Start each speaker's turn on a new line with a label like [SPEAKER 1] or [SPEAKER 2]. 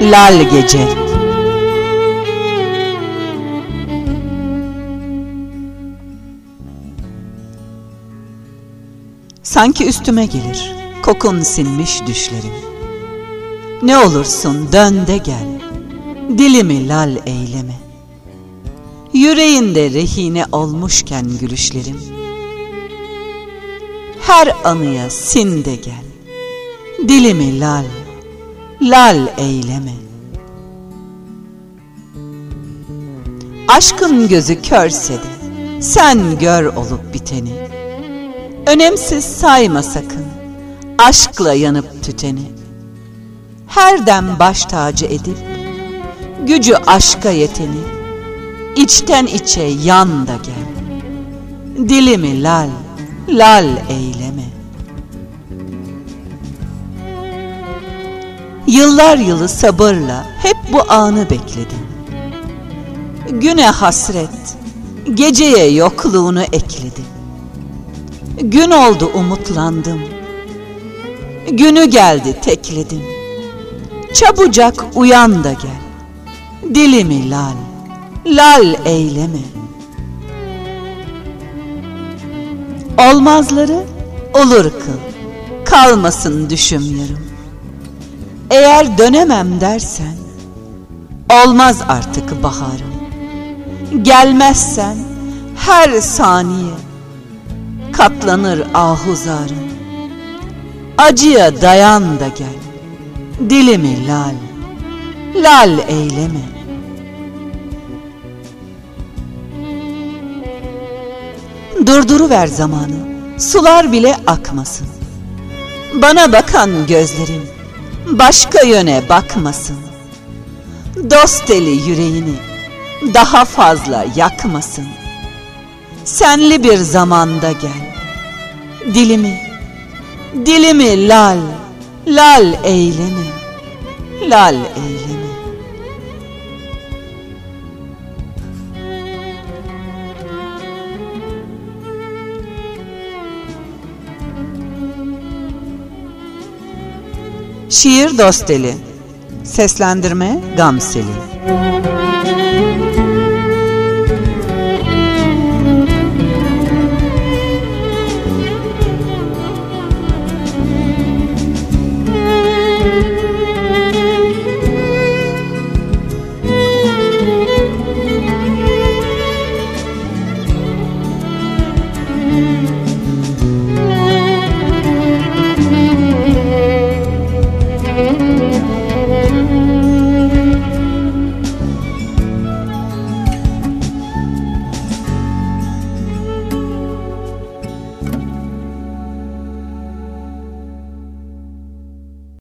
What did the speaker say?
[SPEAKER 1] Lal gece. Sanki üstüme gelir kokun sinmiş düşlerim. Ne olursun dön de gel, dilimi lal eyleme. Yüreğinde rehine olmuşken gülüşlerim. Her anıya sin de gel, dilimi lal, lal eyleme. Aşkın gözü körse de sen gör olup biteni. Önemsiz sayma sakın aşkla yanıp tüteni. Her dem baş tacı edip gücü aşka yeteni. İçten içe yan da gel, dilimi lal, lal eyleme. Yıllar yılı sabırla hep bu anı bekledim. Güne hasret, geceye yokluğunu ekledim. Gün oldu umutlandım, günü geldi tekledim. Çabucak uyan da gel, dilimi lal, lal eyleme. Olmazları olur kıl, kalmasın düşüm yarım. Eğer dönemem dersen, olmaz artık baharım. Gelmezsen her saniye katlanır ahuzarım. Acıya dayan da gel, dilimi lal, lal eyleme. Durduruver zamanı, sular bile akmasın. Bana bakan gözlerin başka yöne bakmasın. Dost eli yüreğini daha fazla yakmasın. Senli bir zamanda gel, dilimi lal, lal eyleme, lal eyleme. Şiir Dosteli. Seslendirme Gamseli.